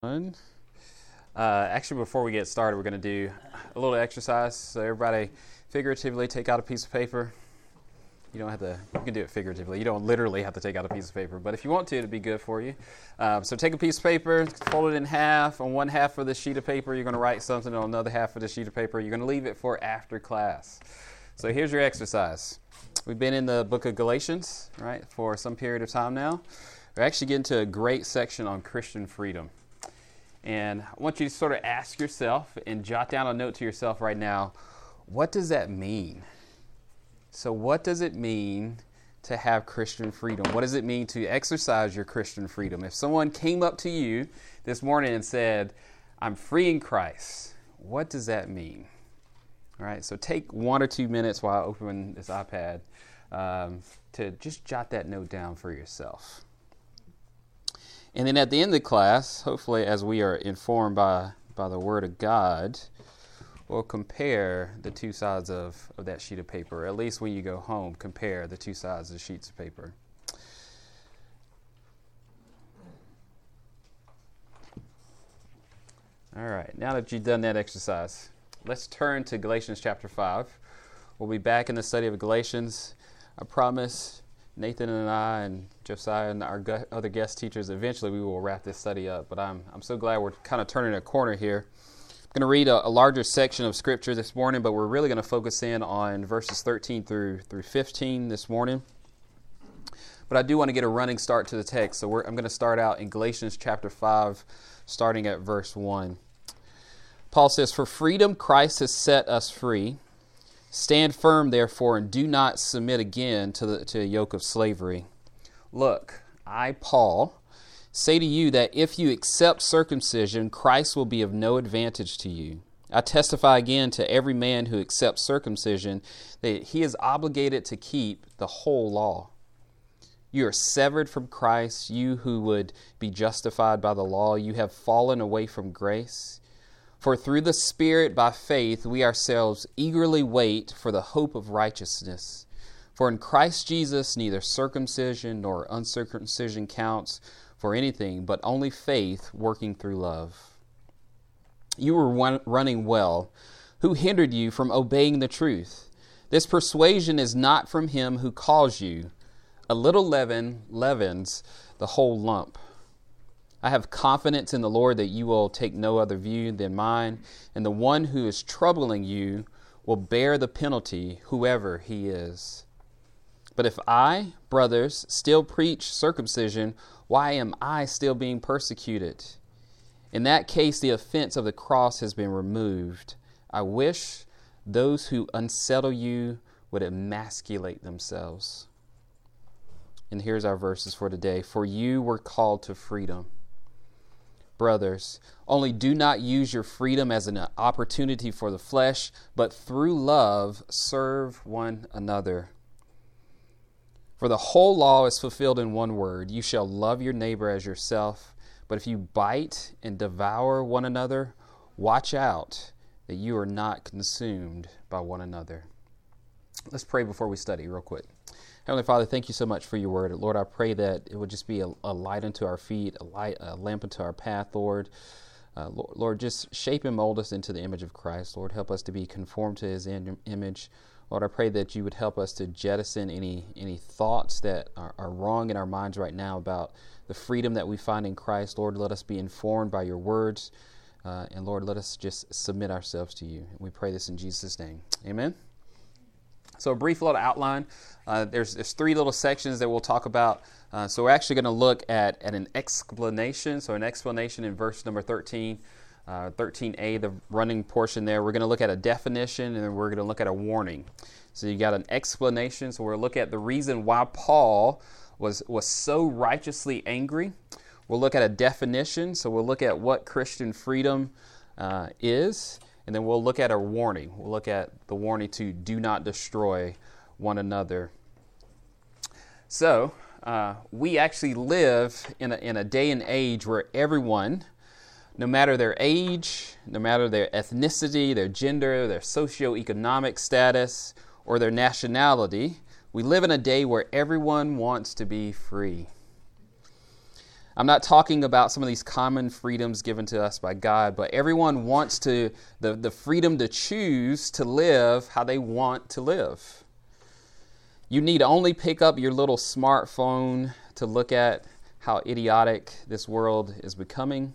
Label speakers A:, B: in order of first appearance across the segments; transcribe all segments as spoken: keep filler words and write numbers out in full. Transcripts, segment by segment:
A: Fun. Uh, actually, before we get started, we're going to do a little exercise. So everybody, figuratively take out a piece of paper. You don't have to, you can do it figuratively. You don't literally have to take out a piece of paper, but if you want to, it'd be good for you. Um, so take a piece of paper, fold it in half. On one half of the sheet of paper, you're going to write something. On another half of the sheet of paper, you're going to leave it for after class. So here's your exercise. We've been in the book of Galatians, right, for some period of time now. We're actually getting to a great section on Christian freedom. And I want you to sort of ask yourself and jot down a note to yourself right now, what does that mean? So what does it mean to have Christian freedom? What does it mean to exercise your Christian freedom? If someone came up to you this morning and said, I'm free in Christ, what does that mean? All right, so take one or two minutes while I open this iPad um, to just jot that note down for yourself. And then at the end of the class, hopefully as we are informed by, by the Word of God, we'll compare the two sides of, of that sheet of paper. At least when you go home, compare the two sides of the sheets of paper. All right, now that you've done that exercise, let's turn to Galatians chapter five. We'll be back in the study of Galatians. I promise Nathan and I and Josiah and our gu- other guest teachers, eventually we will wrap this study up. But I'm I'm so glad we're kind of turning a corner here. I'm going to read a, a larger section of Scripture this morning, but we're really going to focus in on verses thirteen through through fifteen this morning. But I do want to get a running start to the text, so we're, I'm going to start out in Galatians chapter five, starting at verse one. Paul says, "For freedom Christ has set us free. Stand firm, therefore, and do not submit again to the to a yoke of slavery. Look, I, Paul, say to you that if you accept circumcision, Christ will be of no advantage to you. I testify again to every man who accepts circumcision that he is obligated to keep the whole law. You are severed from Christ, you who would be justified by the law. You have fallen away from grace. For through the Spirit, by faith, we ourselves eagerly wait for the hope of righteousness. For in Christ Jesus, neither circumcision nor uncircumcision counts for anything, but only faith working through love. You were one, running well. Who hindered you from obeying the truth? This persuasion is not from him who calls you. A little leaven leavens the whole lump. I have confidence in the Lord that you will take no other view than mine, and the one who is troubling you will bear the penalty, whoever he is. But if I, brothers, still preach circumcision, why am I still being persecuted? In that case, the offense of the cross has been removed. I wish those who unsettle you would emasculate themselves." And here's our verses for today. "For you were called to freedom. Brothers, only do not use your freedom as an opportunity for the flesh, but through love serve one another. For the whole law is fulfilled in one word, you shall love your neighbor as yourself. But if you bite and devour one another, watch out that you are not consumed by one another." Let's pray before we study real quick. Heavenly Father, thank you so much for your word. Lord, I pray that it would just be a, a light unto our feet, a light, a lamp unto our path, Lord. Uh, Lord. Lord, just shape and mold us into the image of Christ. Lord, help us to be conformed to his in- image. Lord, I pray that you would help us to jettison any any thoughts that are, are wrong in our minds right now about the freedom that we find in Christ. Lord, let us be informed by your words. Uh, and Lord, let us just submit ourselves to you. We pray this in Jesus' name. Amen. So a brief little outline. Uh, there's, there's three little sections that we'll talk about. Uh, so we're actually going to look at, at an explanation. So an explanation in verse number thirteen, uh, thirteen a, the running portion there. We're going to look at a definition, and then we're going to look at a warning. So you got an explanation. So we'll look at the reason why Paul was, was so righteously angry. We'll look at a definition. So we'll look at what Christian freedom uh, is. And then we'll look at a warning. We'll look at the warning to do not destroy one another. So, uh, we actually live in a, in a day and age where everyone, no matter their age, no matter their ethnicity, their gender, their socioeconomic status, or their nationality, we live in a day where everyone wants to be free. I'm not talking about some of these common freedoms given to us by God, but everyone wants to the, the freedom to choose to live how they want to live. You need only pick up your little smartphone to look at how idiotic this world is becoming.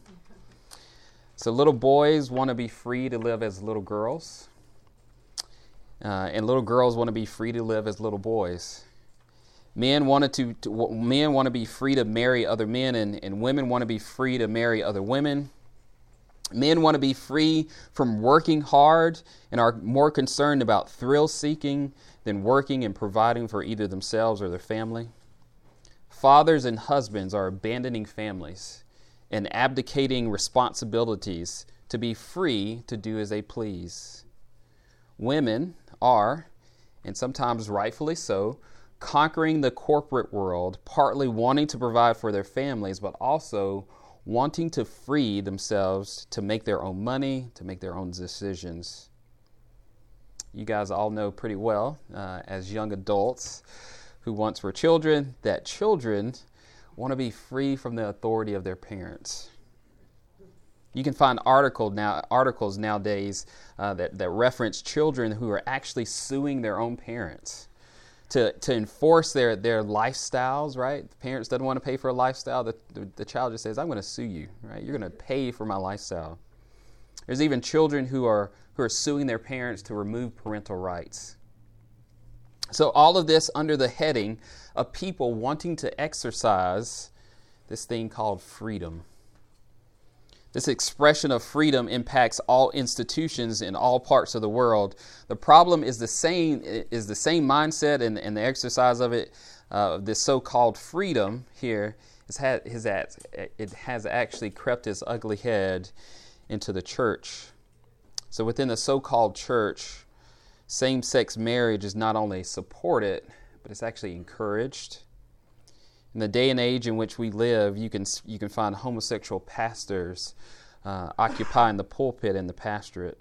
A: So little boys want to be free to live as little girls, uh, and little girls want to be free to live as little boys. Men wanted to, to men want to be free to marry other men, and, and women want to be free to marry other women. Men want to be free from working hard and are more concerned about thrill seeking than working and providing for either themselves or their family. Fathers and husbands are abandoning families and abdicating responsibilities to be free to do as they please. Women are, and sometimes rightfully so, conquering the corporate world, partly wanting to provide for their families, but also wanting to free themselves to make their own money, to make their own decisions. You guys all know pretty well, uh, as young adults who once were children, that children want to be free from the authority of their parents. You can find article now, articles nowadays uh, that, that reference children who are actually suing their own parents to, to enforce their, their lifestyles, right? The parents doesn't want to pay for a lifestyle. The, the, the child just says, I'm going to sue you, right? You're going to pay for my lifestyle. There's even children who are who are suing their parents to remove parental rights. So all of this under the heading of people wanting to exercise this thing called freedom. This expression of freedom impacts all institutions in all parts of the world. The problem is the same is the same mindset and, and the exercise of it, uh, this so-called freedom here, is had, is at, it has actually crept its ugly head into the church. So within the so-called church, same-sex marriage is not only supported, but it's actually encouraged. In the day and age in which we live, you can you can find homosexual pastors uh, occupying the pulpit and the pastorate.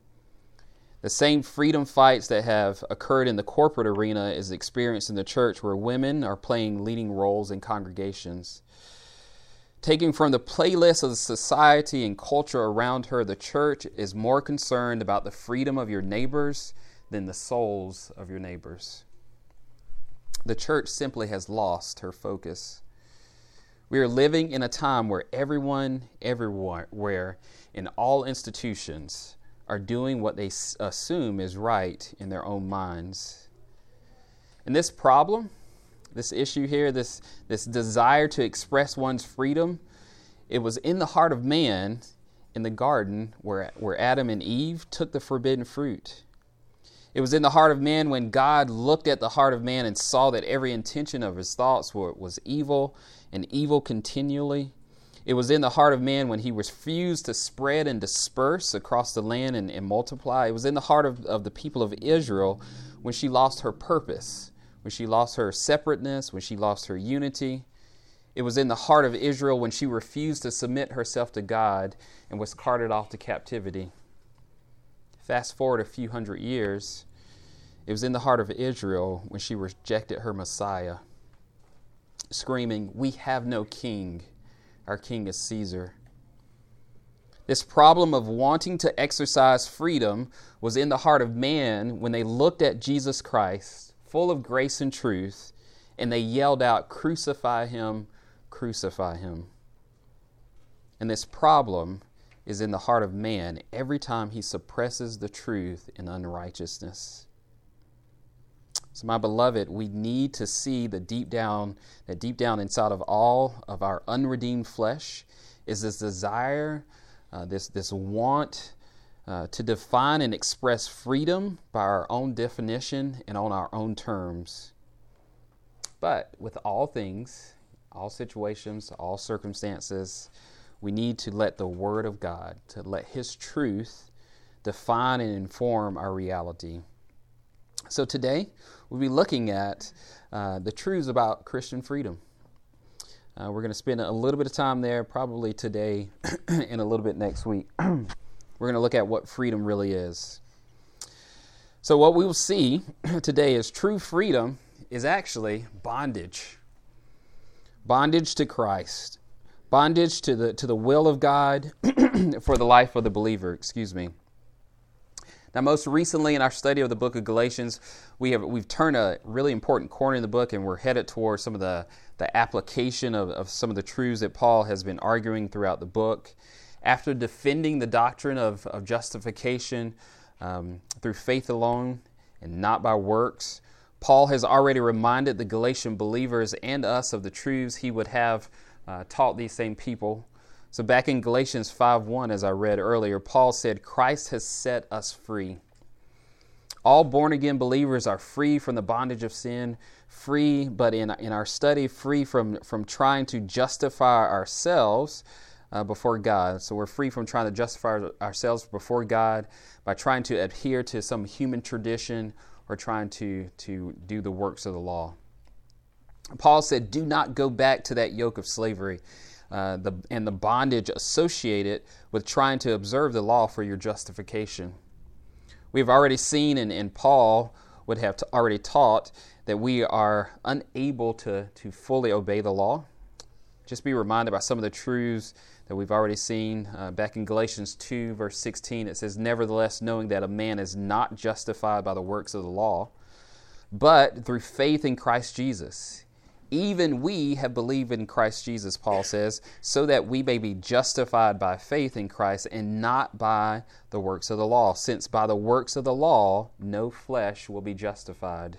A: The same freedom fights that have occurred in the corporate arena is experienced in the church, where women are playing leading roles in congregations. Taking from the playlist of the society and culture around her, the church is more concerned about the freedom of your neighbors than the souls of your neighbors. The church simply has lost her focus. We are living in a time where everyone, everywhere, in all institutions, are doing what they assume is right in their own minds. And this problem, this issue here, this, this desire to express one's freedom, it was in the heart of man in the garden where, where Adam and Eve took the forbidden fruit. It was in the heart of man when God looked at the heart of man and saw that every intention of his thoughts were, was evil and evil continually. It was in the heart of man when he refused to spread and disperse across the land and, and multiply. It was in the heart of, of the people of Israel when she lost her purpose, when she lost her separateness, when she lost her unity. It was in the heart of Israel when she refused to submit herself to God and was carted off to captivity. Fast forward a few hundred years, it was in the heart of Israel when she rejected her Messiah, screaming, "We have no king. Our king is Caesar." This problem of wanting to exercise freedom was in the heart of man when they looked at Jesus Christ, full of grace and truth, and they yelled out, "Crucify him, crucify him." And this problem is in the heart of man every time he suppresses the truth in unrighteousness. So my beloved, we need to see the deep down, that deep down inside of all of our unredeemed flesh is this desire, uh, this, this want uh, to define and express freedom by our own definition and on our own terms. But with all things, all situations, all circumstances, we need to let the Word of God, to let His truth define and inform our reality. So today, we'll be looking at uh, the truths about Christian freedom. Uh, we're going to spend a little bit of time there, probably today and a little bit next week. We're going to look at what freedom really is. So what we will see today is true freedom is actually bondage. Bondage to Christ. Bondage to the to the will of God for the life of the believer, excuse me. Now, most recently in our study of the book of Galatians, we have we've turned a really important corner in the book, and we're headed towards some of the, the application of, of some of the truths that Paul has been arguing throughout the book. After defending the doctrine of, of justification um, through faith alone and not by works, Paul has already reminded the Galatian believers and us of the truths he would have uh, taught these same people. So back in Galatians five one, as I read earlier, Paul said, Christ has set us free. All born-again believers are free from the bondage of sin, free, but in, in our study, free from, from trying to justify ourselves uh, before God. So we're free from trying to justify ourselves before God by trying to adhere to some human tradition or trying to, to do the works of the law. Paul said, do not go back to that yoke of slavery uh, the, and the bondage associated with trying to observe the law for your justification. We've already seen, and, and Paul would have t- already taught, that we are unable to, to fully obey the law. Just be reminded by some of the truths that we've already seen. Uh, back in Galatians two, verse sixteen, it says, nevertheless, knowing that a man is not justified by the works of the law, but through faith in Christ Jesus. Even we have believed in Christ Jesus, Paul says, so that we may be justified by faith in Christ and not by the works of the law, since by the works of the law, no flesh will be justified.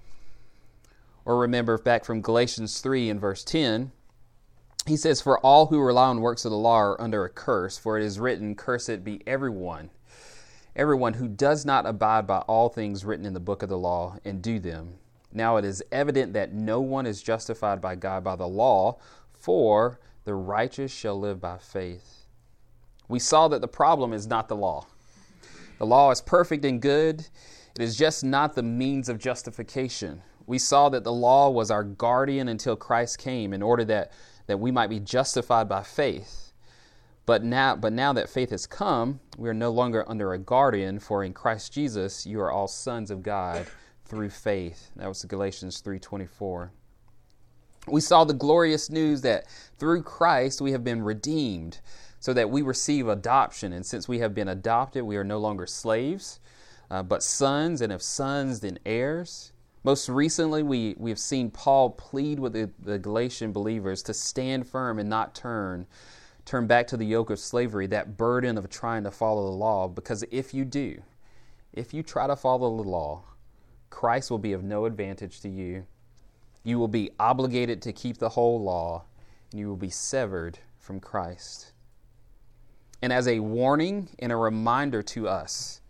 A: Or remember back from Galatians three and verse ten, he says, for all who rely on works of the law are under a curse, for it is written, cursed be everyone, everyone who does not abide by all things written in the book of the law and do them. Now it is evident that no one is justified by God by the law, for the righteous shall live by faith. We saw that the problem is not the law. The law is perfect and good. It is just not the means of justification. We saw that the law was our guardian until Christ came in order that, that we might be justified by faith. But now, but now that faith has come, we are no longer under a guardian, for in Christ Jesus you are all sons of God through faith. That was Galatians three twenty-four. We saw the glorious news that through Christ we have been redeemed, so that we receive adoption. And since we have been adopted, we are no longer slaves, uh, but sons, and if sons, then heirs. Most recently, we, we have seen Paul plead with the, the Galatian believers to stand firm and not turn, turn back to the yoke of slavery, that burden of trying to follow the law. Because if you do, if you try to follow the law, Christ will be of no advantage to you. You will be obligated to keep the whole law, and you will be severed from Christ. And as a warning and a reminder to us,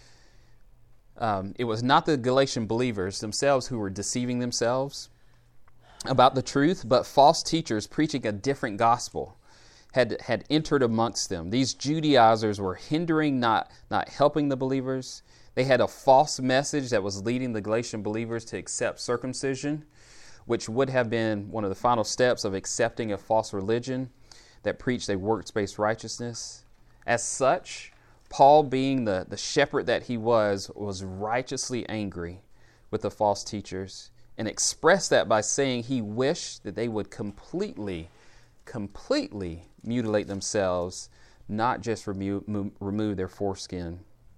A: um, it was not the Galatian believers themselves who were deceiving themselves about the truth, but false teachers preaching a different gospel had, had entered amongst them. These Judaizers were hindering, not, not helping the believers. They had a false message that was leading the Galatian believers to accept circumcision, which would have been one of the final steps of accepting a false religion that preached a works-based righteousness. As such, Paul, being the, the shepherd that he was, was righteously angry with the false teachers and expressed that by saying he wished that they would completely, completely mutilate themselves, not just remove, remove their foreskin.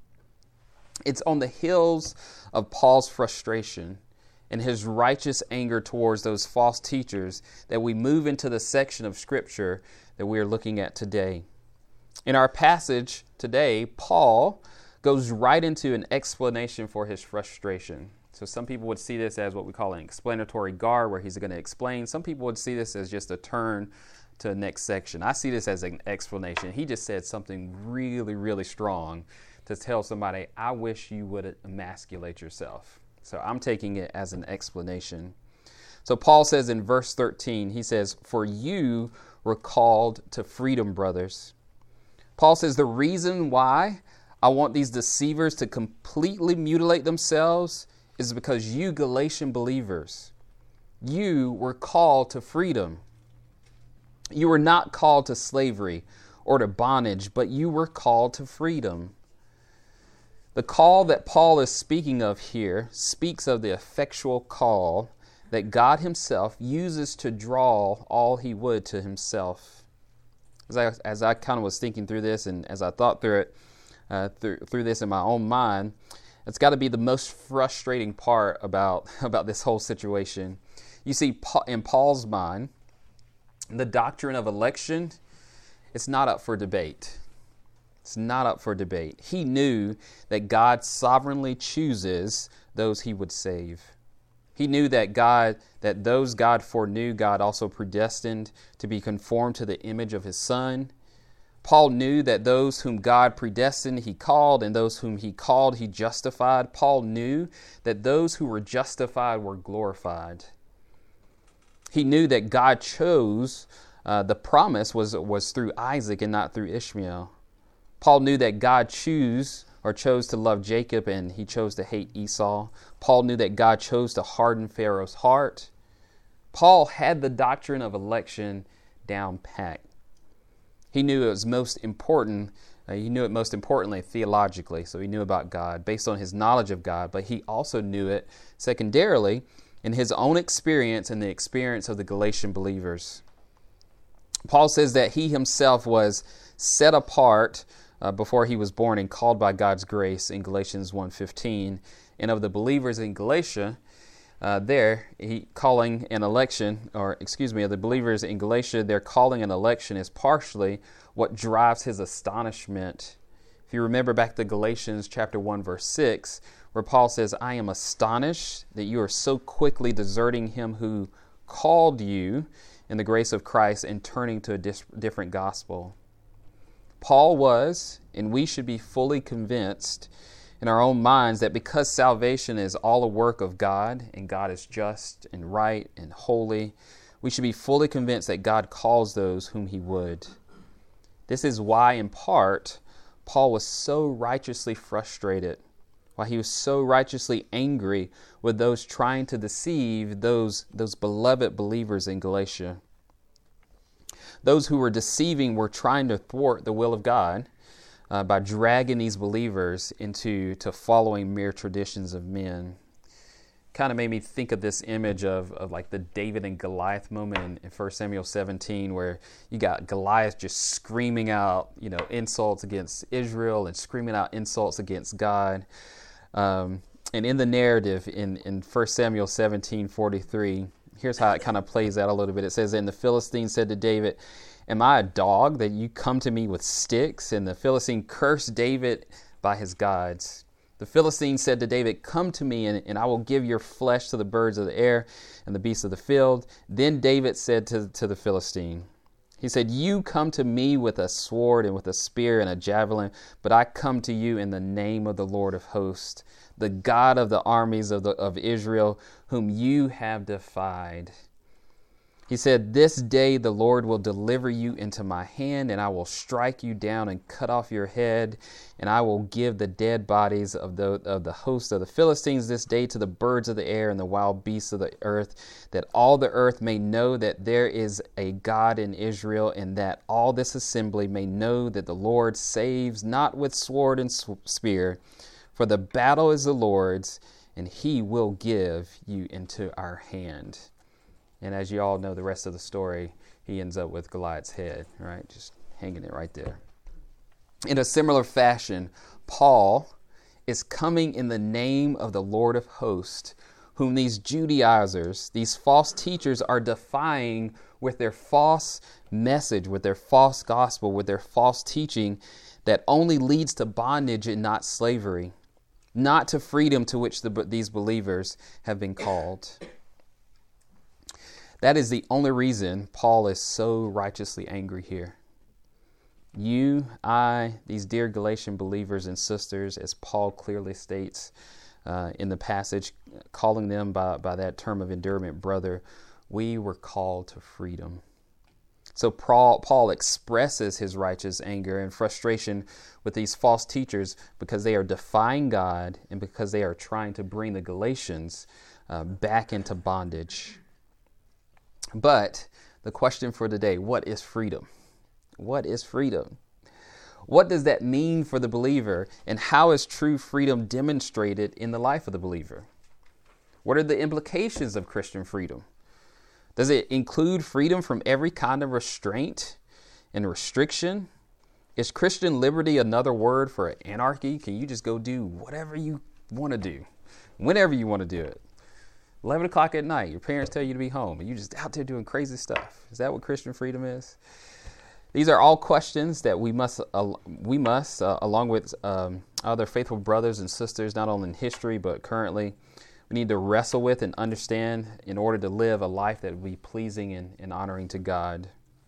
A: It's on the heels of Paul's frustration and his righteous anger towards those false teachers that we move into the section of Scripture that we are looking at today. In our passage today, Paul goes right into an explanation for his frustration. So some people would see this as what we call an explanatory guard, where he's going to explain. Some people would see this as just a turn to the next section. I see this as an explanation. He just said something really, really strong to tell somebody, I wish you would emasculate yourself. So I'm taking it as an explanation. So Paul says in verse thirteen, he says, for you were called to freedom, brothers. Paul says the reason why I want these deceivers to completely mutilate themselves is because you Galatian believers, you were called to freedom. You were not called to slavery or to bondage, but you were called to freedom. The call that Paul is speaking of here speaks of the effectual call that God himself uses to draw all he would to himself. As I, as I kind of was thinking through this and as I thought through it, uh, through, through this in my own mind, it's got to be the most frustrating part about, about this whole situation. You see, in Paul's mind, the doctrine of election, it's not up for debate. It's not up for debate. He knew that God sovereignly chooses those he would save. He knew that God, that those God foreknew, God also predestined to be conformed to the image of his Son. Paul knew that those whom God predestined, he called, and those whom he called, he justified. Paul knew that those who were justified were glorified. He knew that God chose, uh, the promise was, was through Isaac and not through Ishmael. Paul knew that God chose or chose to love Jacob and he chose to hate Esau. Paul knew that God chose to harden Pharaoh's heart. Paul had the doctrine of election down pat. He knew it was most important. Uh, he knew it most importantly theologically. So he knew about God based on his knowledge of God, but he also knew it secondarily in his own experience and the experience of the Galatian believers. Paul says that he himself was set apart uh, before he was born and called by God's grace in Galatians one fifteen. And of the believers in Galatia, uh, there, he calling an election, or excuse me, of the believers in Galatia, their calling an election is partially what drives his astonishment. If you remember back to Galatians chapter one, verse six, where Paul says, I am astonished that you are so quickly deserting him who called you in the grace of Christ and turning to a dis- different gospel. Paul was, and we should be fully convinced in our own minds that because salvation is all a work of God and God is just and right and holy, we should be fully convinced that God calls those whom he would. This is why, in part, Paul was so righteously frustrated, why he was so righteously angry with those trying to deceive those, those beloved believers in Galatia. Those who were deceiving were trying to thwart the will of God uh, by dragging these believers into to following mere traditions of men. Kind of made me think of this image of, of like the David and Goliath moment in, in First Samuel seventeen, where you got Goliath just screaming out, you know, insults against Israel and screaming out insults against God. Um, and in the narrative in, in First Samuel seventeen forty-three, here's how it kind of plays out a little bit. It says, and the Philistine said to David, am I a dog that you come to me with sticks? And the Philistine cursed David by his gods. The Philistine said to David, come to me, and, and I will give your flesh to the birds of the air and the beasts of the field. Then David said to, to the Philistine, he said, you come to me with a sword and with a spear and a javelin, but I come to you in the name of the Lord of hosts, the God of the armies of, the, of Israel, whom you have defied. He said, this day the Lord will deliver you into my hand, and I will strike you down and cut off your head, and I will give the dead bodies of the of the host of the Philistines this day to the birds of the air and the wild beasts of the earth, that all the earth may know that there is a God in Israel, and that all this assembly may know that the Lord saves not with sword and spear, for the battle is the Lord's, and he will give you into our hand. And as you all know, the rest of the story, he ends up with Goliath's head, right? Just hanging it right there. In a similar fashion, Paul is coming in the name of the Lord of hosts, whom these Judaizers, these false teachers, are defying with their false message, with their false gospel, with their false teaching that only leads to bondage and not slavery, not to freedom to which the, these believers have been called. That is the only reason Paul is so righteously angry here. You, I, these dear Galatian believers and sisters, as Paul clearly states uh, in the passage, calling them by, by that term of endearment, brother, we were called to freedom. So Paul, Paul expresses his righteous anger and frustration with these false teachers because they are defying God and because they are trying to bring the Galatians uh, back into bondage. But the question for today, what is freedom? What is freedom? What does that mean for the believer? And how is true freedom demonstrated in the life of the believer? What are the implications of Christian freedom? Does it include freedom from every kind of restraint and restriction? Is Christian liberty another word for anarchy? Can you just go do whatever you want to do, whenever you want to do it? eleven o'clock at night, your parents tell you to be home, and you're just out there doing crazy stuff. Is that what Christian freedom is? These are all questions that we must, uh, we must, uh, along with um, other faithful brothers and sisters, not only in history but currently, we need to wrestle with and understand in order to live a life that will be pleasing and, and honoring to God.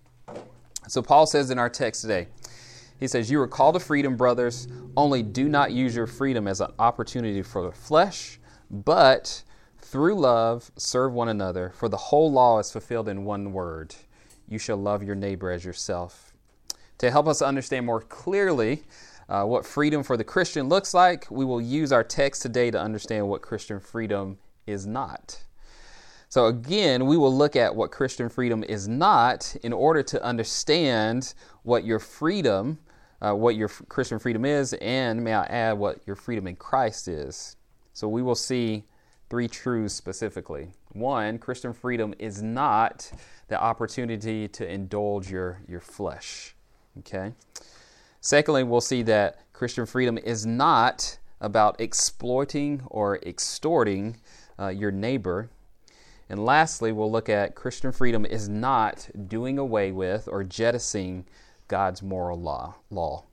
A: So Paul says in our text today, he says, "You are called to freedom, brothers, only do not use your freedom as an opportunity for the flesh, but through love serve one another, for the whole law is fulfilled in one word. You shall love your neighbor as yourself." To help us understand more clearly uh, what freedom for the Christian looks like, we will use our text today to understand what Christian freedom is not. So again, we will look at what Christian freedom is not in order to understand what your freedom, uh, what your f- Christian freedom is, and may I add, what your freedom in Christ is. So we will see three truths specifically. One, Christian freedom is not the opportunity to indulge your, your flesh. Okay. Secondly, we'll see that Christian freedom is not about exploiting or extorting uh, your neighbor. And lastly, we'll look at Christian freedom is not doing away with or jettisoning God's moral law. law.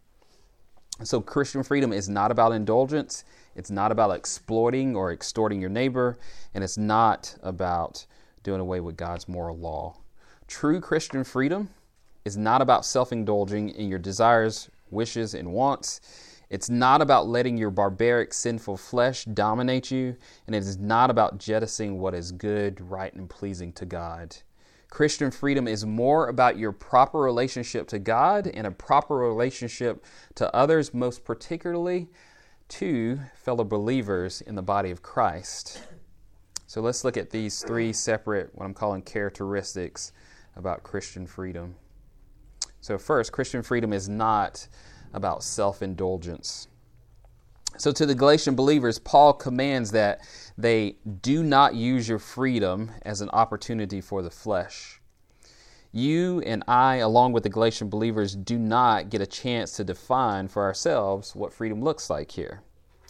A: So Christian freedom is not about indulgence. It's not about exploiting or extorting your neighbor. And it's not about doing away with God's moral law. True Christian freedom is not about self-indulging in your desires, wishes, and wants. It's not about letting your barbaric, sinful flesh dominate you. And it is not about jettisoning what is good, right, and pleasing to God. Christian freedom is more about your proper relationship to God and a proper relationship to others, most particularly to fellow believers in the body of Christ. So let's look at these three separate, what I'm calling characteristics about Christian freedom. So first, Christian freedom is not about self-indulgence. So to the Galatian believers, Paul commands that they do not use your freedom as an opportunity for the flesh. You and I, along with the Galatian believers, do not get a chance to define for ourselves what freedom looks like here.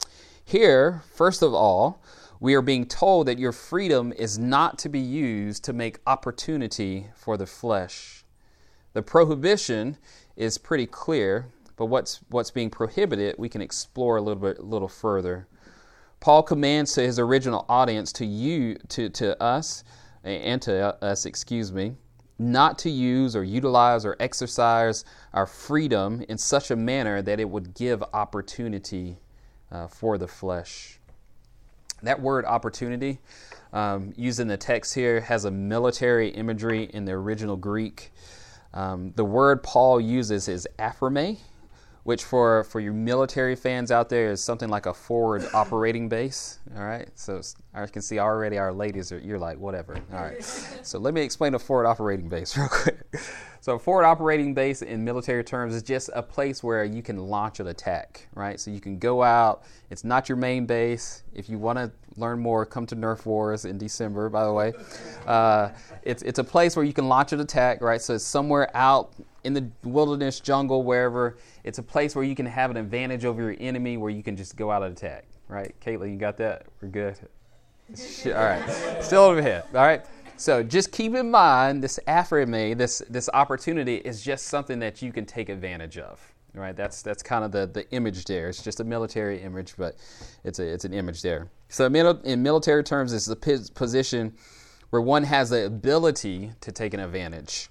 A: Here, first of all, we are being told that your freedom is not to be used to make opportunity for the flesh. The prohibition is pretty clear, but what's what's being prohibited, we can explore a little bit, a little further. Paul commands to his original audience, to you, to, to us, and to us, excuse me, not to use or utilize or exercise our freedom in such a manner that it would give opportunity uh, for the flesh. That word opportunity, um, used in the text here, has a military imagery in the original Greek. Um, the word Paul uses is aphrame, which for, for your military fans out there is something like a forward operating base. All right, so I can see already our ladies are, you're like, whatever. All right, so let me explain a forward operating base real quick. So a forward operating base in military terms is just a place where you can launch an attack, right? So you can go out. It's not your main base. If you want to learn more, come to Nerf Wars in December, by the way. Uh, it's it's a place where you can launch an attack, right? So it's somewhere out in the wilderness, jungle, wherever. It's a place where you can have an advantage over your enemy, where you can just go out and attack, right? Caitlin, you got that? We're good? All right. Still over here, all right? So just keep in mind this aphrame, this this opportunity is just something that you can take advantage of, right? That's that's kind of the, the image there. It's just a military image, but it's a it's an image there. So in military terms, it's the position where one has the ability to take an advantage.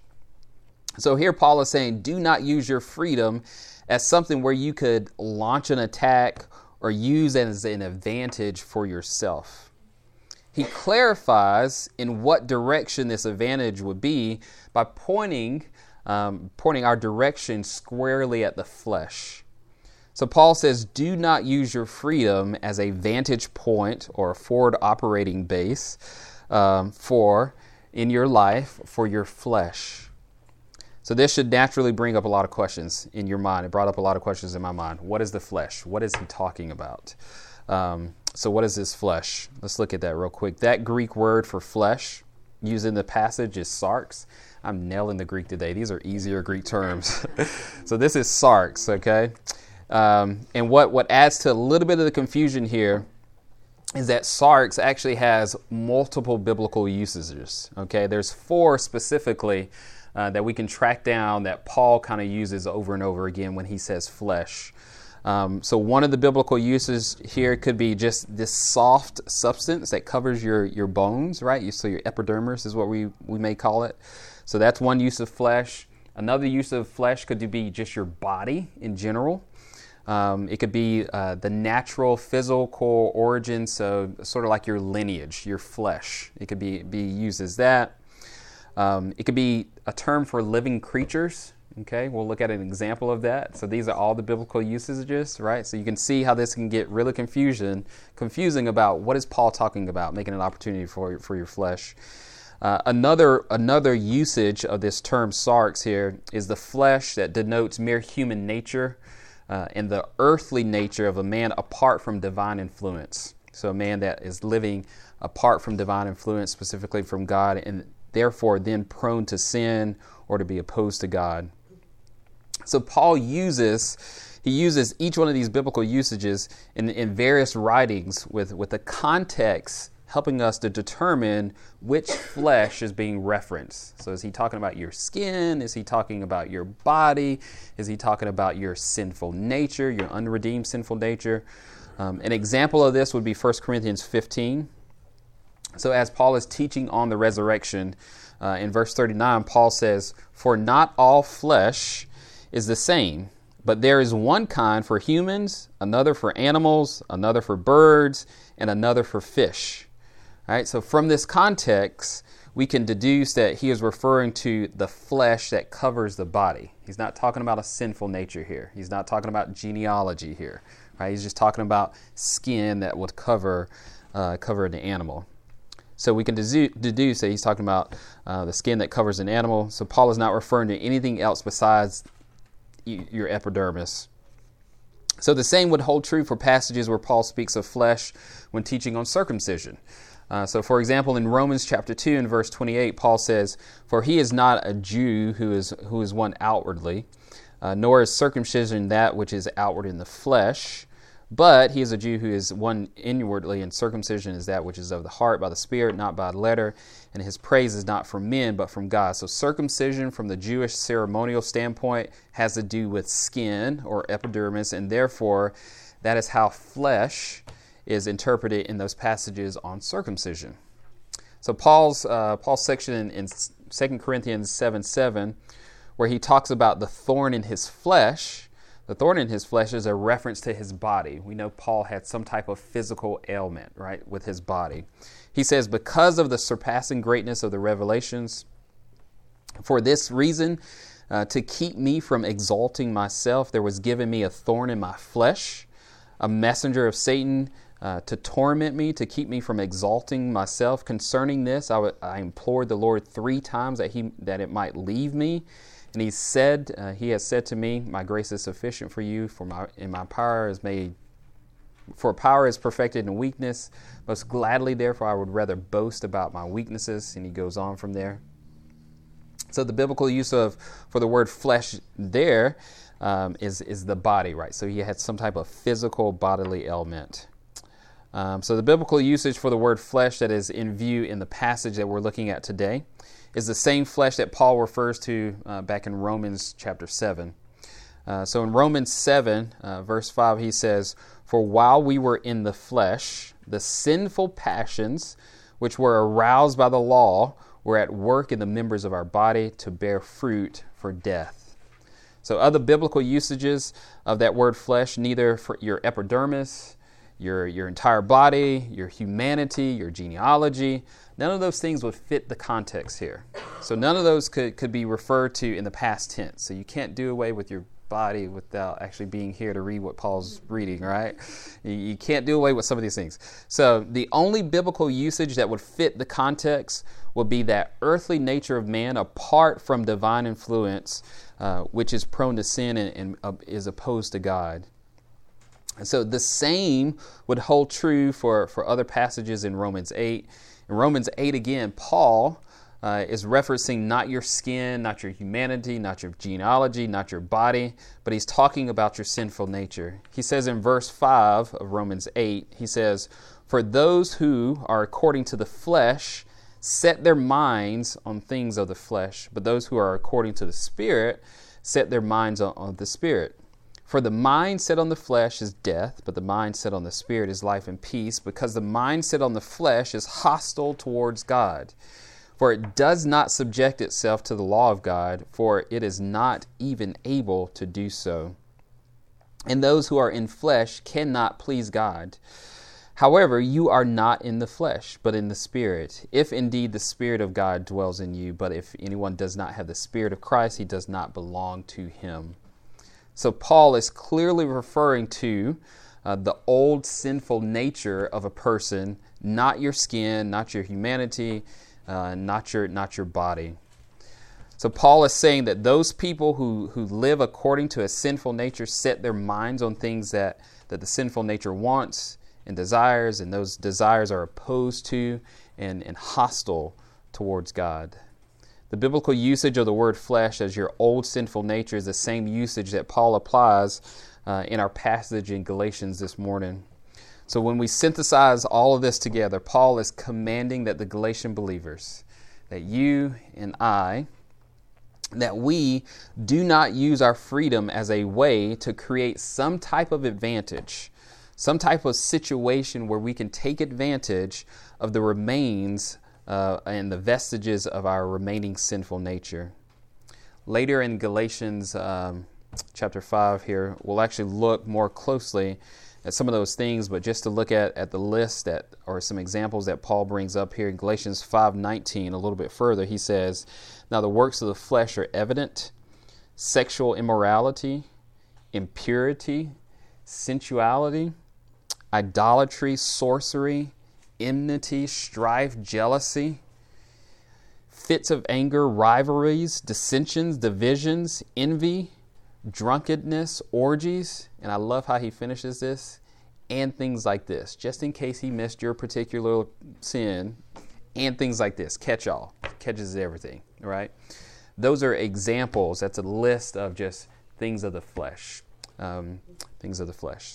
A: So here Paul is saying, do not use your freedom as something where you could launch an attack or use it as an advantage for yourself. He clarifies in what direction this advantage would be by pointing, um, pointing our direction squarely at the flesh. So Paul says, do not use your freedom as a vantage point or a forward operating base um, for in your life for your flesh. So this should naturally bring up a lot of questions in your mind. It brought up a lot of questions in my mind. What is the flesh? What is he talking about? Um, so what is this flesh? Let's look at that real quick. That Greek word for flesh used in the passage is sarx. I'm nailing the Greek today. These are easier Greek terms. So this is sarx, okay? Um, and what, what adds to a little bit of the confusion here is that sarx actually has multiple biblical usages, okay? There's four specifically uh, that we can track down that Paul kind of uses over and over again when he says flesh. Um, so one of the biblical uses here could be just this soft substance that covers your, your bones, right? You, so your epidermis is what we, we may call it. So that's one use of flesh. Another use of flesh could be just your body in general. Um, it could be uh, the natural physical origin, so sort of like your lineage, your flesh. It could be, be used as that. Um, it could be a term for living creatures. Okay, we'll look at an example of that. So these are all the biblical usages, right? So you can see how this can get really confusion, confusing about what is Paul talking about, making an opportunity for, for your flesh. Uh, another another usage of this term sarx here is the flesh that denotes mere human nature uh, and the earthly nature of a man apart from divine influence. So a man that is living apart from divine influence, specifically from God, and therefore then prone to sin or to be opposed to God. So Paul uses he uses each one of these biblical usages in, in various writings with, with the context helping us to determine which flesh is being referenced. So is he talking about your skin? Is he talking about your body? Is he talking about your sinful nature, your unredeemed sinful nature? Um, an example of this would be First Corinthians fifteen. So as Paul is teaching on the resurrection, uh, in verse thirty-nine, Paul says, "For not all flesh is the same, but there is one kind for humans, another for animals, another for birds, and another for fish." All right, so from this context, we can deduce that he is referring to the flesh that covers the body. He's not talking about a sinful nature here. He's not talking about genealogy here. Right? He's just talking about skin that would cover uh, cover the animal. So we can deduce that he's talking about uh, the skin that covers an animal. So Paul is not referring to anything else besides your epidermis. So the same would hold true for passages where Paul speaks of flesh when teaching on circumcision. Uh, so for example, in Romans chapter two and verse twenty-eight, Paul says, "For he is not a Jew who is who is one outwardly, uh, nor is circumcision that which is outward in the flesh, but he is a Jew who is one inwardly, and circumcision is that which is of the heart by the Spirit, not by the letter, and his praise is not from men, but from God." So circumcision from the Jewish ceremonial standpoint has to do with skin or epidermis, and therefore that is how flesh is interpreted in those passages on circumcision. So Paul's uh, Paul's section in, in Second Corinthians seven seven, where he talks about the thorn in his flesh, the thorn in his flesh is a reference to his body. We know Paul had some type of physical ailment, right, with his body. He says, "Because of the surpassing greatness of the revelations, for this reason, uh, to keep me from exalting myself, there was given me a thorn in my flesh, a messenger of Satan, Uh, to torment me, to keep me from exalting myself. Concerning this, I, w- I implored the Lord three times that he that it might leave me. And he said, uh, he has said to me, my grace is sufficient for you, for my and my power is made, for power is perfected in weakness. Most gladly, therefore, I would rather boast about my weaknesses. And he goes on from there. So the biblical use of for the word flesh there um, is is the body, right? So he had some type of physical bodily ailment. Um, so the biblical usage for the word flesh that is in view in the passage that we're looking at today is the same flesh that Paul refers to uh, back in Romans chapter seven. Uh, so in Romans seven, uh, verse five, he says, "For while we were in the flesh, the sinful passions which were aroused by the law were at work in the members of our body to bear fruit for death." So other biblical usages of that word flesh, neither for your epidermis, Your your entire body, your humanity, your genealogy, none of those things would fit the context here. So none of those could, could be referred to in the past tense. So you can't do away with your body without actually being here to read what Paul's reading, right? You, you can't do away with some of these things. So the only biblical usage that would fit the context would be that earthly nature of man apart from divine influence, uh, which is prone to sin and, and uh, is opposed to God. And so the same would hold true for, for other passages in Romans eight. In Romans eight again, Paul uh, is referencing not your skin, not your humanity, not your genealogy, not your body, but he's talking about your sinful nature. He says in verse five of Romans eight, he says, "For those who are according to the flesh set their minds on things of the flesh, but those who are according to the Spirit set their minds on, on the Spirit. For the mind set on the flesh is death, but the mind set on the Spirit is life and peace, because the mind set on the flesh is hostile towards God. For it does not subject itself to the law of God, for it is not even able to do so. And those who are in flesh cannot please God. However, you are not in the flesh, but in the Spirit, if indeed the Spirit of God dwells in you. But if anyone does not have the Spirit of Christ, he does not belong to him." So Paul is clearly referring to uh, the old sinful nature of a person, not your skin, not your humanity, uh, not your not your body. So Paul is saying that those people who, who live according to a sinful nature set their minds on things that, that the sinful nature wants and desires, and those desires are opposed to and, and hostile towards God. The biblical usage of the word flesh as your old sinful nature is the same usage that Paul applies uh, in our passage in Galatians this morning. So when we synthesize all of this together, Paul is commanding that the Galatian believers, that you and I, that we do not use our freedom as a way to create some type of advantage, some type of situation where we can take advantage of the remains uh, and the vestiges of our remaining sinful nature. Later in Galatians um, chapter five here, we'll actually look more closely at some of those things, but just to look at, at the list that, or some examples that Paul brings up here in Galatians five nineteen, a little bit further, he says, "Now the works of the flesh are evident: sexual immorality, impurity, sensuality, idolatry, sorcery, enmity, strife, jealousy, fits of anger, rivalries, dissensions, divisions, envy, drunkenness, orgies," and I love how he finishes this, "and things like this," just in case he missed your particular sin, and things like this. Catch all. Catches everything, right? Those are examples. That's a list of just things of the flesh. Um, things of the flesh.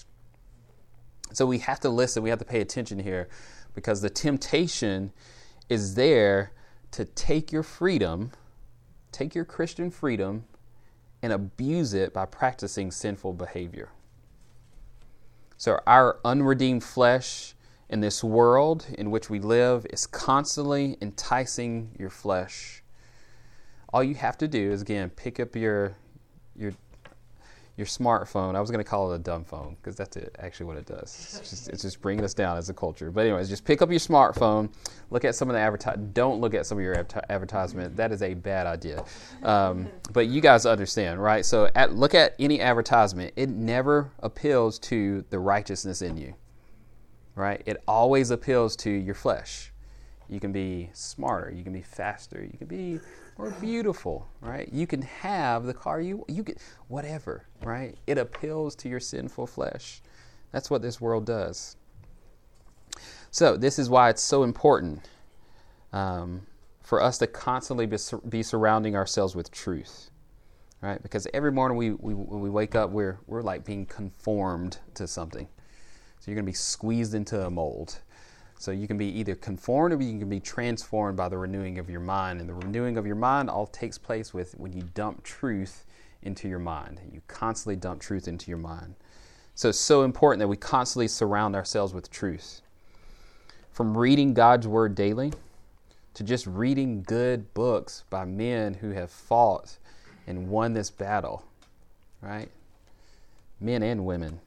A: So we have to listen. We have to pay attention here, because the temptation is there to take your freedom, take your Christian freedom, and abuse it by practicing sinful behavior. So our unredeemed flesh in this world in which we live is constantly enticing your flesh. All you have to do is, again, pick up your your your smartphone. I was going to call it a dumb phone, because that's it, actually what it does. It's just, it's just bringing us down as a culture. But anyways, just pick up your smartphone, look at some of the advertisement. Don't look at some of your advertisement. That is a bad idea. Um, but you guys understand, right? So at, look at any advertisement. It never appeals to the righteousness in you, right? It always appeals to your flesh. You can be smarter. You can be faster. You can be more beautiful, right? You can have the car you you get, whatever, right? It appeals to your sinful flesh. That's what this world does. So this is why it's so important um, for us to constantly be, be surrounding ourselves with truth, right? Because every morning we, we when we wake up, we're we're like being conformed to something. So you're going to be squeezed into a mold. So you can be either conformed or you can be transformed by the renewing of your mind. And the renewing of your mind all takes place with when you dump truth into your mind. You constantly dump truth into your mind. So it's so important that we constantly surround ourselves with truth. From reading God's Word daily to just reading good books by men who have fought and won this battle, right? Men and women.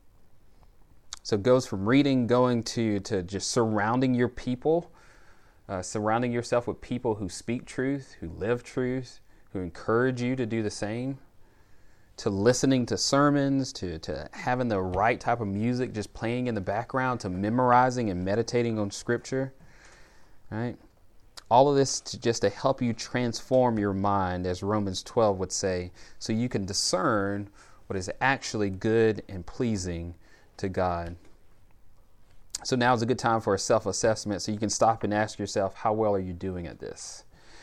A: So it goes from reading, going to, to just surrounding your people, uh, surrounding yourself with people who speak truth, who live truth, who encourage you to do the same, to listening to sermons, to, to having the right type of music just playing in the background, to memorizing and meditating on Scripture, right? All of this to just to help you transform your mind, as Romans twelve would say, so you can discern what is actually good and pleasing to God. So now is a good time for a self-assessment, so you can stop and ask yourself, how well are you doing at this?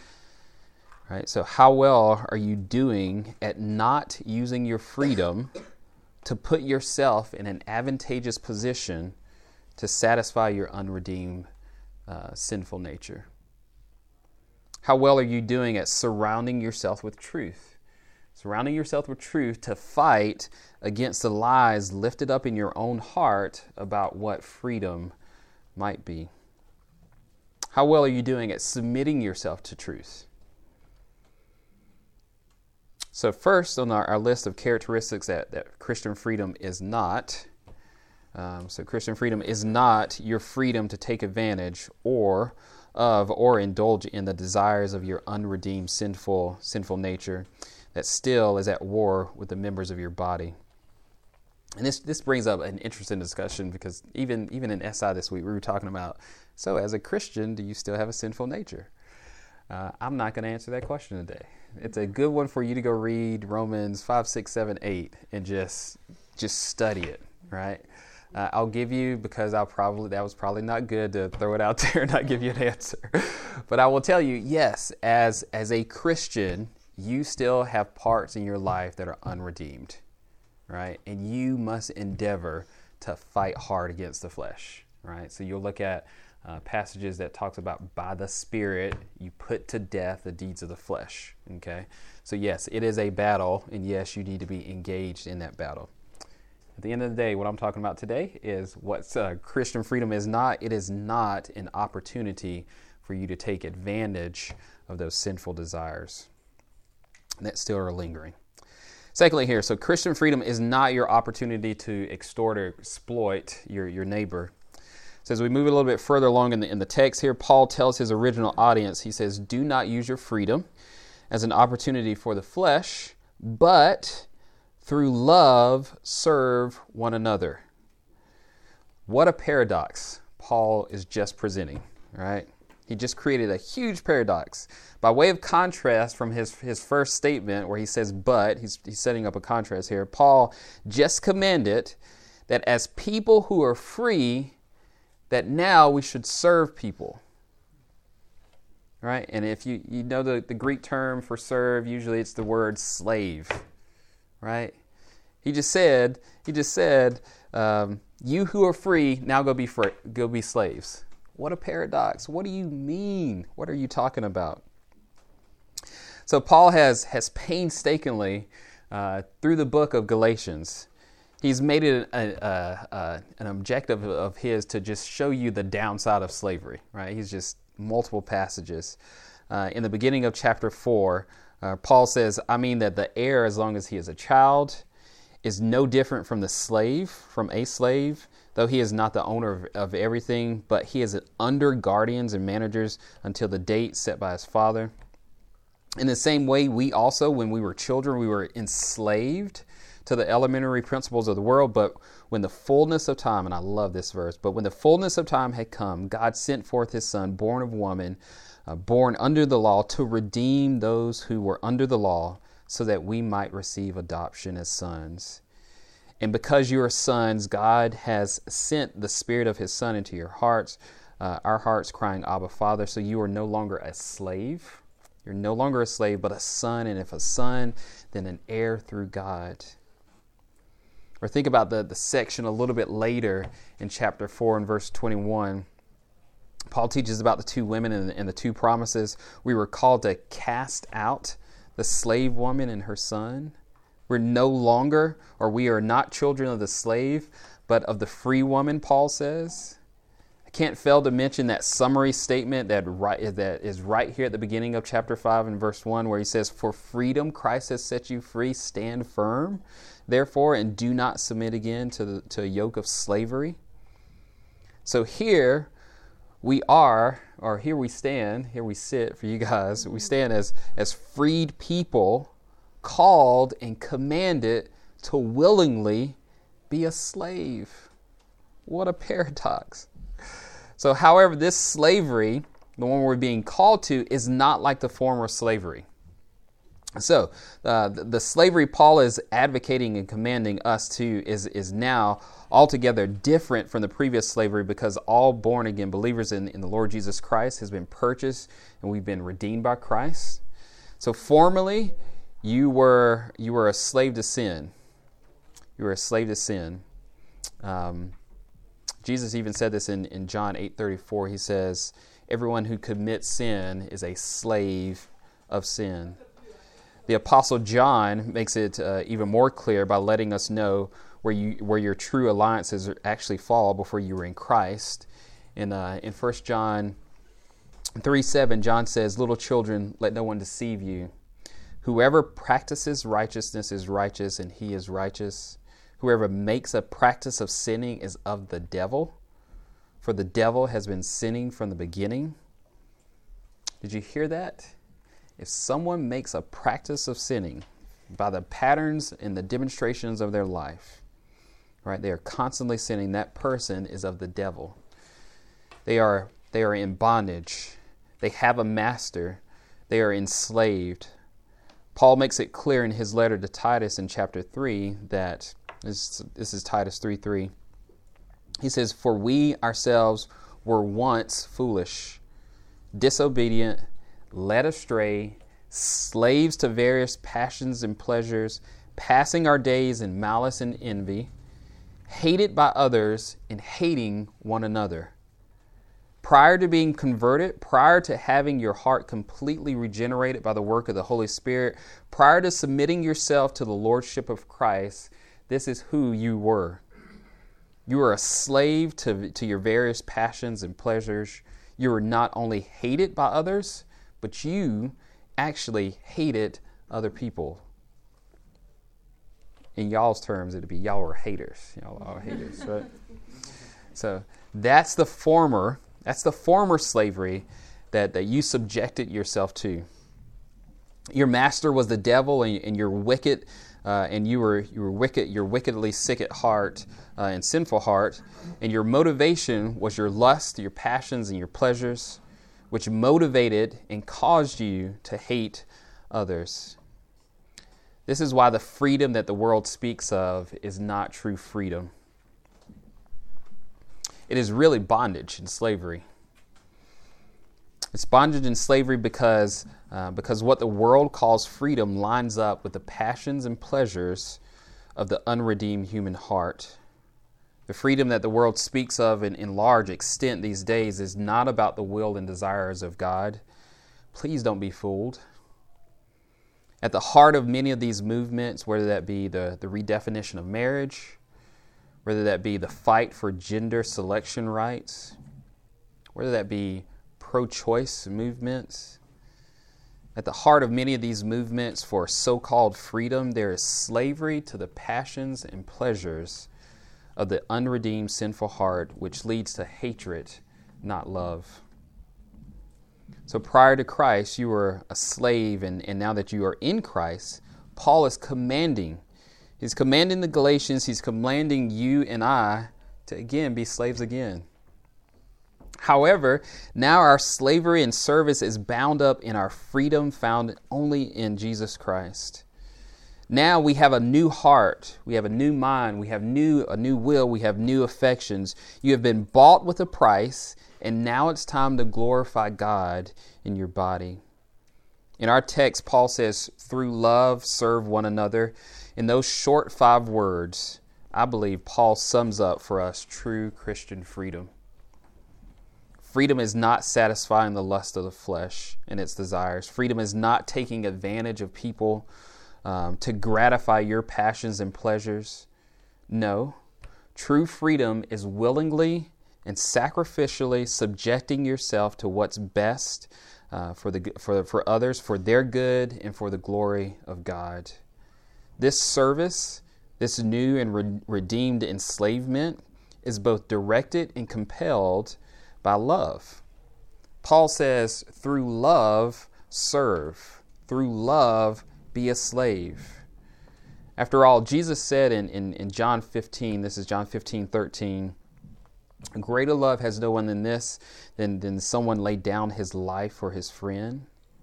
A: Right? So how well are you doing at not using your freedom to put yourself in an advantageous position to satisfy your unredeemed uh, sinful nature? How well are you doing at surrounding yourself with truth? Surrounding yourself with truth to fight against the lies lifted up in your own heart about what freedom might be. How well are you doing at submitting yourself to truth? So first on our, our list of characteristics that, that Christian freedom is not, um, so Christian freedom is not your freedom to take advantage or of or indulge in the desires of your unredeemed sinful sinful nature that still is at war with the members of your body. And this this brings up an interesting discussion because even even in S I this week we were talking about, so as a Christian, do you still have a sinful nature? Uh, I'm not going to answer that question today. It's a good one for you to go read Romans five, six, seven, eight and just just study it, right? Uh, I'll give you, because I'll probably, that was probably not good to throw it out there and not give you an answer. But I will tell you, yes, as as a Christian, you still have parts in your life that are unredeemed, right? And you must endeavor to fight hard against the flesh, right? So you'll look at uh, passages that talks about by the Spirit, you put to death the deeds of the flesh, okay? So yes, it is a battle, and yes, you need to be engaged in that battle. At the end of the day, what I'm talking about today is what uh, Christian freedom is not. It is not an opportunity for you to take advantage of those sinful desires that still are lingering. Secondly here, so Christian freedom is not your opportunity to extort or exploit your, your neighbor. So as we move a little bit further along in the, in the text here, Paul tells his original audience, he says, do not use your freedom as an opportunity for the flesh, but through love, serve one another. What a paradox Paul is just presenting, right? He just created a huge paradox. By way of contrast from his, his first statement where he says, but, he's, he's setting up a contrast here. Paul just commanded that as people who are free, that now we should serve people. Right? And if you, you know the, the Greek term for serve, usually it's the word slave. Right? He just said, he just said, um, you who are free, now go be free, go be slaves. What a paradox. What do you mean? What are you talking about? So Paul has, has painstakingly, uh, through the book of Galatians, he's made it a, a, a, an objective of his to just show you the downside of slavery, right? He's just multiple passages. Uh, in the beginning of chapter four, Uh, Paul says, I mean that the heir, as long as he is a child, is no different from the slave, from a slave, though he is not the owner of, of everything, but he is under guardians and managers until the date set by his father. In the same way, we also, when we were children, we were enslaved to the elementary principles of the world, but when the fullness of time, and I love this verse, but when the fullness of time had come, God sent forth his son, born of woman, Uh, born under the law, to redeem those who were under the law, so that we might receive adoption as sons. And because you are sons, God has sent the Spirit of his Son into your hearts, uh, our hearts crying, Abba, Father. So you are no longer a slave. You're no longer a slave, but a son. And if a son, then an heir through God. Or think about the, the section a little bit later in chapter four and verse twenty-one. Paul teaches about the two women and, and the two promises. We were called to cast out the slave woman and her son. We're no longer, or we are not children of the slave, but of the free woman, Paul says. I can't fail to mention that summary statement that, right, that is right here at the beginning of chapter five and verse one, where he says, for freedom Christ has set you free, stand firm, therefore, and do not submit again to, the, to a yoke of slavery. So here, we are, or here we stand, here we sit for you guys, we stand as, as freed people, called and commanded to willingly be a slave. What a paradox. So however, this slavery, the one we're being called to, is not like the former slavery. So uh, the, the slavery Paul is advocating and commanding us to is, is now altogether different from the previous slavery, because all born again believers in, in the Lord Jesus Christ has been purchased and we've been redeemed by Christ. So formerly, you were you were a slave to sin. You were a slave to sin. Um, Jesus even said this in, in John eight thirty-four. He says, everyone who commits sin is a slave of sin. The Apostle John makes it uh, even more clear by letting us know where you where your true alliances actually fall before you were in Christ. In uh, in First John three seven, John says, little children, let no one deceive you. Whoever practices righteousness is righteous, and he is righteous. Whoever makes a practice of sinning is of the devil, for the devil has been sinning from the beginning. Did you hear that? If someone makes a practice of sinning by the patterns and the demonstrations of their life, right, they are constantly sinning, that person is of the devil. They are they are in bondage. They have a master. They are enslaved. Paul makes it clear in his letter to Titus in chapter three that, this, this is Titus three three. He says, for we ourselves were once foolish, disobedient, led astray, slaves to various passions and pleasures, passing our days in malice and envy, hated by others and hating one another. Prior to being converted, prior to having your heart completely regenerated by the work of the Holy Spirit, prior to submitting yourself to the Lordship of Christ, this is who you were. You were a slave to, to your various passions and pleasures. You were not only hated by others, but you actually hated other people. In y'all's terms, it'd be y'all were haters. Y'all are haters, right? So that's the former, that's the former slavery that, that you subjected yourself to. Your master was the devil, and, and you're wicked, uh, and you were you were wicked. You're wickedly sick at heart uh, and sinful heart, and your motivation was your lust, your passions, and your pleasures, which motivated and caused you to hate others. This is why the freedom that the world speaks of is not true freedom. It is really bondage and slavery. It's bondage and slavery because, uh, because what the world calls freedom lines up with the passions and pleasures of the unredeemed human heart. The freedom that the world speaks of in, in large extent these days is not about the will and desires of God. Please don't be fooled. At the heart of many of these movements, whether that be the, the redefinition of marriage, whether that be the fight for gender selection rights, whether that be pro-choice movements, at the heart of many of these movements for so-called freedom, there is slavery to the passions and pleasures of the unredeemed sinful heart, which leads to hatred, not love. So prior to Christ, you were a slave, and, and now that you are in Christ, Paul is commanding. He's commanding the Galatians, he's commanding you and I to again be slaves again. However, now our slavery and service is bound up in our freedom found only in Jesus Christ. Now we have a new heart, we have a new mind, we have new a new will, we have new affections. You have been bought with a price, and now it's time to glorify God in your body. In our text, Paul says, through love, serve one another. In those short five words, I believe Paul sums up for us true Christian freedom. Freedom is not satisfying the lust of the flesh and its desires. Freedom is not taking advantage of people um, to gratify your passions and pleasures. No, true freedom is willingly and sacrificially subjecting yourself to what's best uh, for the for for others, for their good, and for the glory of God. This service, this new and re- redeemed enslavement, is both directed and compelled by love. Paul says, through love, serve. Through love, be a slave. After all, Jesus said in, in, in John fifteen, this is John fifteen thirteen, greater love has no one than this, than, than someone lay down his life for his friend.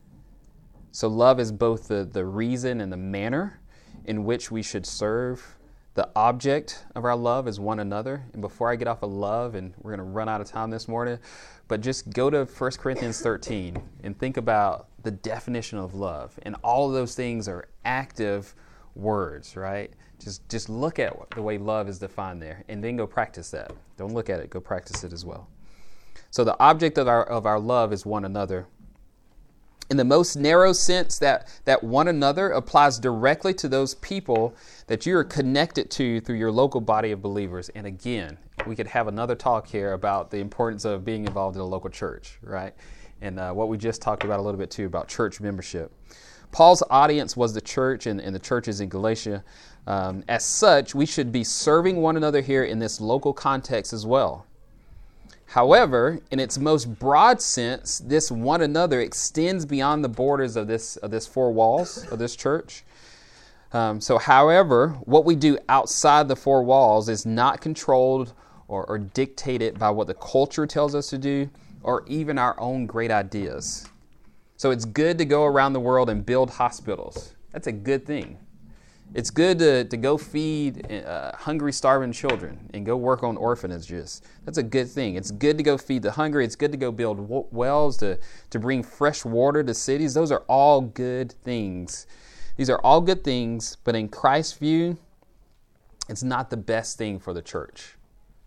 A: So love is both the, the reason and the manner in which we should serve. The object of our love is one another. And before I get off of love, and we're going to run out of time this morning, but just go to First Corinthians thirteen and think about the definition of love. And all of those things are active words, right? Just just look at the way love is defined there and then go practice that. Don't look at it, go practice it as well. So the object of our of our love is one another. In the most narrow sense, that, that one another applies directly to those people that you are connected to through your local body of believers. And again, we could have another talk here about the importance of being involved in a local church, right? And uh, what we just talked about a little bit too about church membership. Paul's audience was the church and, and the churches in Galatia. Um, as such, we should be serving one another here in this local context as well. However, in its most broad sense, this one another extends beyond the borders of this of this four walls of this church. Um, so, however, what we do outside the four walls is not controlled or, or dictated by what the culture tells us to do or even our own great ideas. So it's good to go around the world and build hospitals. That's a good thing. It's good to, to go feed uh, hungry, starving children and go work on orphanages. That's a good thing. It's good to go feed the hungry. It's good to go build w- wells to, to bring fresh water to cities. Those are all good things. These are all good things, but in Christ's view, it's not the best thing for the church.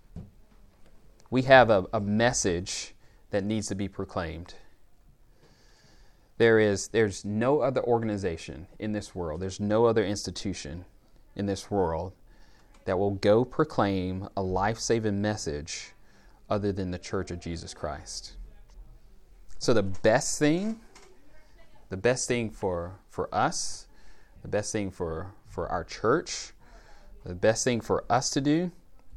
A: We have a, a message that needs to be proclaimed. There is, there's no other organization in this world, there's no other institution in this world that will go proclaim a life-saving message other than the Church of Jesus Christ. So the best thing, the best thing for, for us, the best thing for, for our church, the best thing for us to do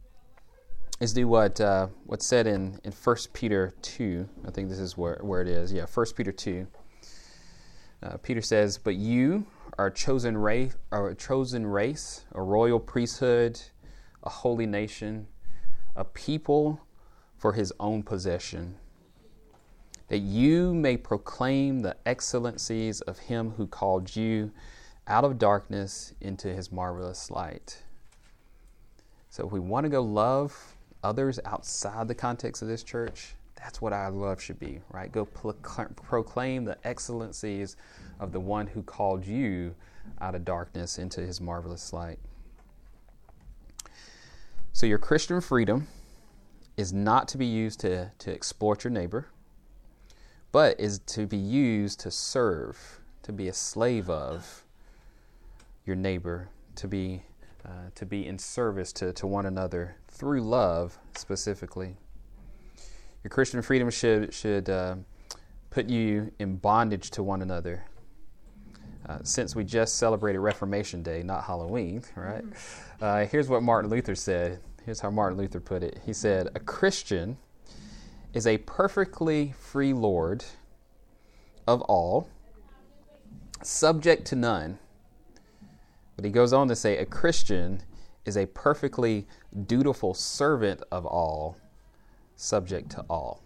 A: is do what uh, what's said in, in First Peter two. I think this is where, where it is. Yeah, First Peter two. Uh, Peter says, "But you are a chosen race, are a chosen race, a royal priesthood, a holy nation, a people for his own possession, that you may proclaim the excellencies of him who called you out of darkness into his marvelous light." So if we want to go love others outside the context of this church, that's what our love should be, right? Go pro- proclaim the excellencies of the one who called you out of darkness into his marvelous light. So your Christian freedom is not to be used to, to exploit your neighbor, but is to be used to serve, to be a slave of your neighbor, to be uh, to be in service to, to one another through love specifically. Your Christian freedom should should uh, put you in bondage to one another. Uh, since we just celebrated Reformation Day, not Halloween, right? Uh, here's what Martin Luther said. Here's how Martin Luther put it. He said, "A Christian is a perfectly free lord of all, subject to none." But he goes on to say, "A Christian is a perfectly dutiful servant of all, subject to all."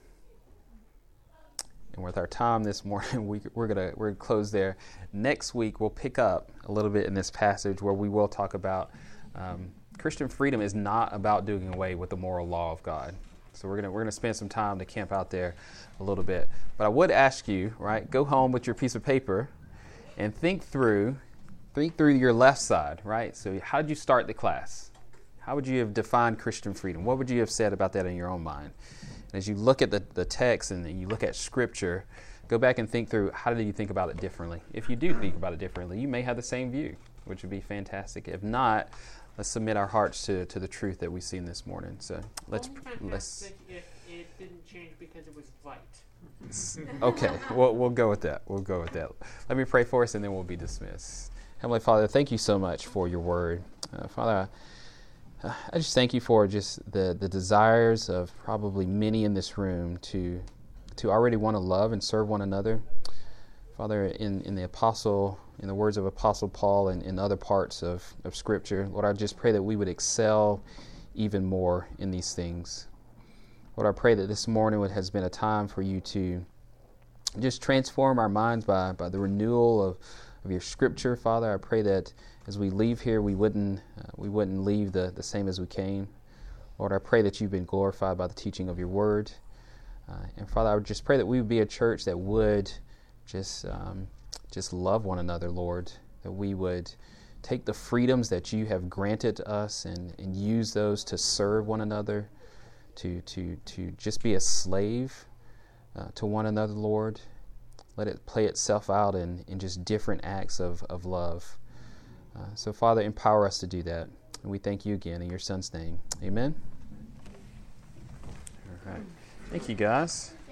A: And with our time this morning, we, we're gonna we're gonna close there. Next week, we'll pick up a little bit in this passage where we will talk about um, Christian freedom is not about doing away with the moral law of God. So we're gonna we're gonna spend some time to camp out there a little bit. But I would ask you, right, go home with your piece of paper and think through think through your left side, right? So how did you start the class? How would you have defined Christian freedom? What would you have said about that in your own mind? And as you look at the, the text and you look at Scripture, go back and think through how do you think about it differently. If you do think about it differently, you may have the same view, which would be fantastic. If not, let's submit our hearts to, to the truth that we've seen this morning. So let's let's.
B: If it didn't change because it was light.
A: Okay, we'll we'll go with that. We'll go with that. Let me pray for us, and then we'll be dismissed. Heavenly Father, thank you so much for your word, uh, Father. I, I just thank you for just the, the desires of probably many in this room to to already want to love and serve one another. Father, in, in the apostle, in the words of Apostle Paul and in other parts of, of Scripture, Lord, I just pray that we would excel even more in these things. Lord, I pray that this morning has been a time for you to just transform our minds by, by the renewal of, of your Scripture, Father. I pray that as we leave here, we wouldn't uh, we wouldn't leave the, the same as we came. Lord, I pray that you've been glorified by the teaching of your word. Uh, and Father, I would just pray that we would be a church that would just um, just love one another, Lord, that we would take the freedoms that you have granted to us and, and use those to serve one another, to to to just be a slave uh, to one another, Lord. Let it play itself out in, in just different acts of, of love. Uh, so, Father, empower us to do that. And we thank you again in your Son's name. Amen. All right. Thank you, guys.